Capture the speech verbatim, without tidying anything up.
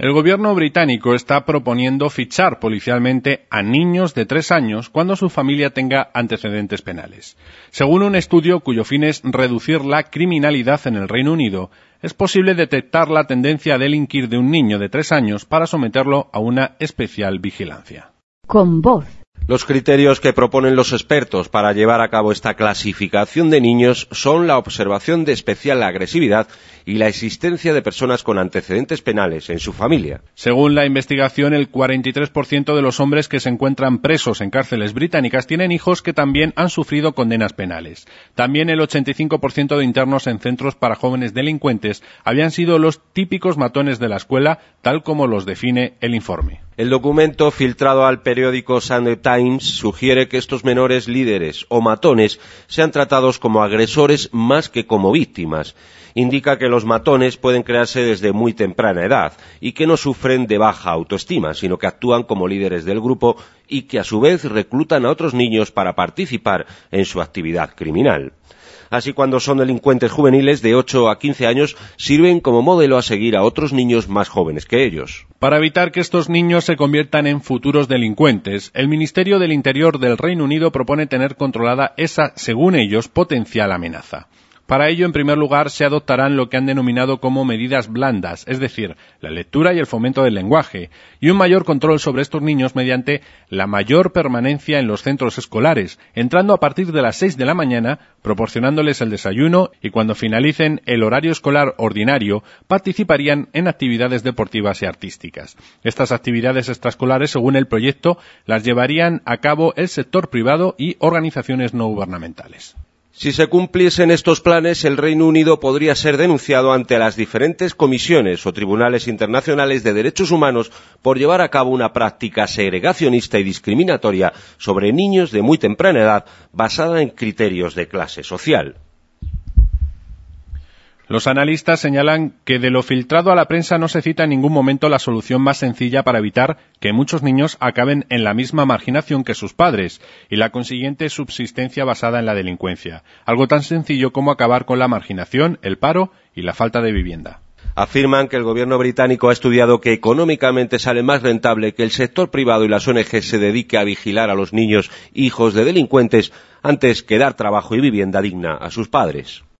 El gobierno británico está proponiendo fichar policialmente a niños de tres años cuando su familia tenga antecedentes penales. Según un estudio cuyo fin es reducir la criminalidad en el Reino Unido, es posible detectar la tendencia a delinquir de un niño de tres años para someterlo a una especial vigilancia. Con voz. Los criterios que proponen los expertos para llevar a cabo esta clasificación de niños son la observación de especial agresividad y la existencia de personas con antecedentes penales en su familia. Según la investigación, el cuarenta y tres por ciento de los hombres que se encuentran presos en cárceles británicas tienen hijos que también han sufrido condenas penales. También el ochenta y cinco por ciento de internos en centros para jóvenes delincuentes habían sido los típicos matones de la escuela, tal como los define el informe. El documento filtrado al periódico Sunday Times sugiere que estos menores líderes o matones sean tratados como agresores más que como víctimas. Indica que los matones pueden crearse desde muy temprana edad y que no sufren de baja autoestima, sino que actúan como líderes del grupo y que a su vez reclutan a otros niños para participar en su actividad criminal. Así, cuando son delincuentes juveniles de ocho a quince años, sirven como modelo a seguir a otros niños más jóvenes que ellos. Para evitar que estos niños se conviertan en futuros delincuentes, el Ministerio del Interior del Reino Unido propone tener controlada esa, según ellos, potencial amenaza. Para ello, en primer lugar, se adoptarán lo que han denominado como medidas blandas, es decir, la lectura y el fomento del lenguaje, y un mayor control sobre estos niños mediante la mayor permanencia en los centros escolares, entrando a partir de las seis de la mañana, proporcionándoles el desayuno y cuando finalicen el horario escolar ordinario, participarían en actividades deportivas y artísticas. Estas actividades extraescolares, según el proyecto, las llevarían a cabo el sector privado y organizaciones no gubernamentales. Si se cumpliesen estos planes, el Reino Unido podría ser denunciado ante las diferentes comisiones o tribunales internacionales de derechos humanos por llevar a cabo una práctica segregacionista y discriminatoria sobre niños de muy temprana edad basada en criterios de clase social. Los analistas señalan que de lo filtrado a la prensa no se cita en ningún momento la solución más sencilla para evitar que muchos niños acaben en la misma marginación que sus padres y la consiguiente subsistencia basada en la delincuencia. Algo tan sencillo como acabar con la marginación, el paro y la falta de vivienda. Afirman que el gobierno británico ha estudiado que económicamente sale más rentable que el sector privado y las O N G se dedique a vigilar a los niños hijos de delincuentes antes que dar trabajo y vivienda digna a sus padres.